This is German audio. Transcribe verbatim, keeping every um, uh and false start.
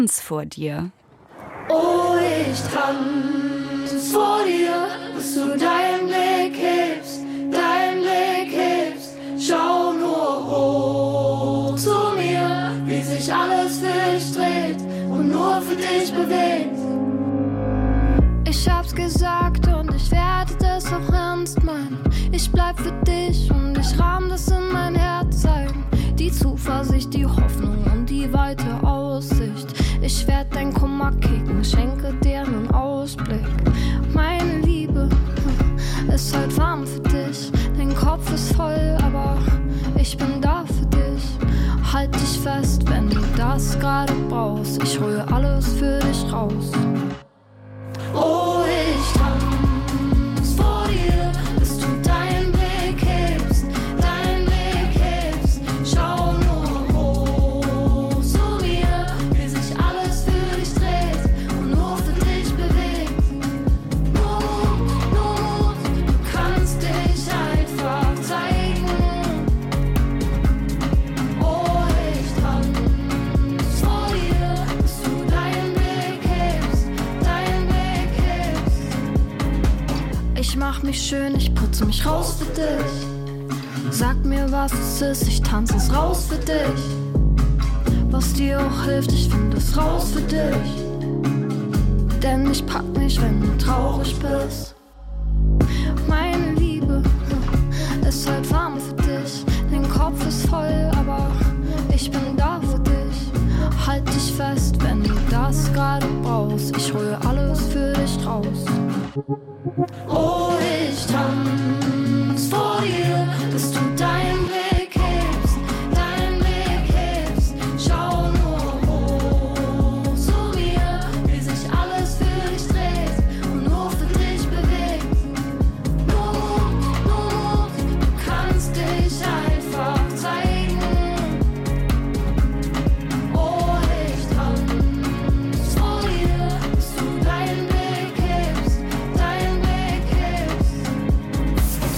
vor dir. Oh, ich tanz vor dir, bis du deinen Blick hebst, deinen Blick hebst. Schau nur hoch zu mir, wie sich alles für dich dreht und nur für dich bewegt. Ich hab's gesagt und ich werde das auch ernst meinen. Ich bleib für dich und ich rahm das in mein Herz ein. Die Zuversicht, die Hoffnung und die weite Aussicht. Ich werd dein Kummer kicken, schenke dir einen Ausblick. Meine Liebe ist halt warm für dich. Dein Kopf ist voll, aber ich bin da für dich. Halt dich fest, wenn du das gerade brauchst. Ich hole alles für dich raus. Oh, ich tanz vor dir, bis du deinen Blick hebst, deinen Blick hebst. Schau nur hoch zu mir, wie sich alles für dich dreht und nur für dich bewegt. Mut, Mut, du kannst dich einfach zeigen. Oh, ich tanz vor dir, bis du deinen Blick hebst, deinen Blick hebst. Ich mach mich schön, ich putze mich raus für dich. Sag mir, was es ist, ich tanze es raus für dich. Was dir auch hilft, ich finde es raus für dich. Denn ich pack mich, wenn du traurig bist. Meine Liebe ist halt warm für dich. Dein Kopf ist voll, aber ich bin da für dich. Halt dich fest, wenn du das gerade brauchst. Ich hole alles für dich raus. Oh,